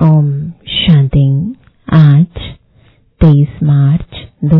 ओम शांति। आज 23 मार्च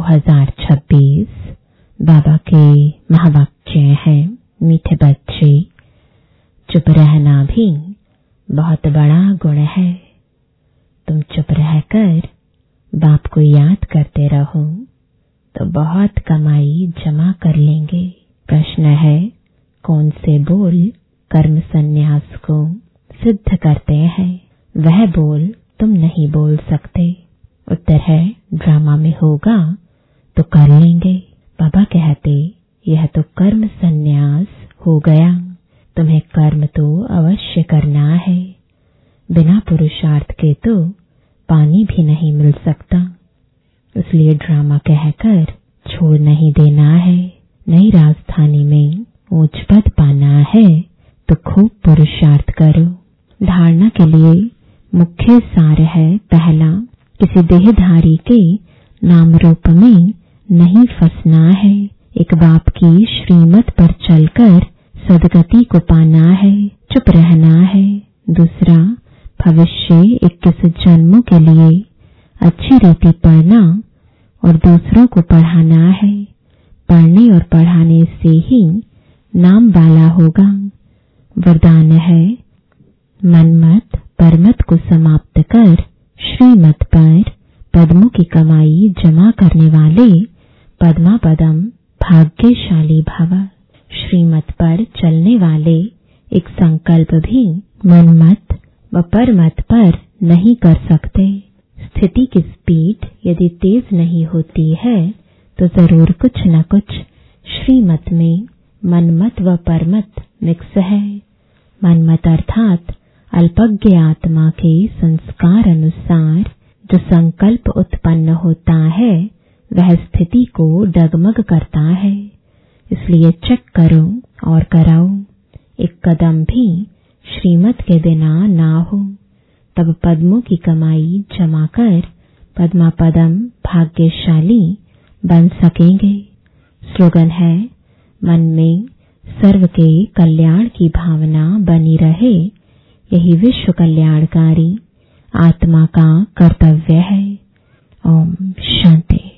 2026 बाबा के महावाक्य हैं, मीठे बच्चे, चुप रहना भी बहुत बड़ा गुण है। तुम चुप रहकर बाप को याद करते रहो तो बहुत कमाई जमा कर लेंगे। प्रश्न है, कौन से बोल कर्म संन्यास को सिद्ध करते हैं? वह बोल तुम नहीं बोल सकते। उत्तर है, ड्रामा में होगा तो कर लेंगे। बाबा कहते, यह तो कर्म संन्यास हो गया, तुम्हें कर्म तो अवश्य करना है। बिना पुरुषार्थ के तो पानी भी नहीं मिल सकता, इसलिए ड्रामा कहकर छोड़ नहीं देना है। नई राजधानी में ऊंच पद पाना है तो खूब पुरुषार्थ करो। धारणा के लिए मुख्य सार है, पहला, किसी देहधारी के नाम रूप में नहीं फंसना है। एक बाप की श्रीमत पर चलकर सदगति को पाना है, चुप रहना है। दूसरा, भविष्य 21 जन्मों के लिए अच्छी रीति पढ़ना और दूसरों को पढ़ाना है। पढ़ने और पढ़ाने से ही नाम वाला होगा। वरदान है, मनमत परमत को समाप्त कर श्रीमत पर पद्मों की कमाई जमा करने वाले पद्मा पदम भाग्यशाली भव। श्रीमत पर चलने वाले एक संकल्प भी मनमत व परमत पर नहीं कर सकते। स्थिति की स्पीड यदि तेज नहीं होती है तो जरूर कुछ न कुछ श्रीमत में मनमत व परमत मिक्स है। मनमत अर्थात अल्पज्ञ आत्मा के संस्कार अनुसार जो संकल्प उत्पन्न होता है वह स्थिति को डगमग करता है, इसलिए चेक करो और कराओ। एक कदम भी श्रीमत के बिना ना हो, तब पद्मों की कमाई जमा कर पद्मा पदम भाग्यशाली बन सकेंगे। स्लोगन है, मन में सर्व के कल्याण की भावना बनी रहे, यही विश्व कल्याणकारी आत्मा का कर्तव्य है। ओम शांति।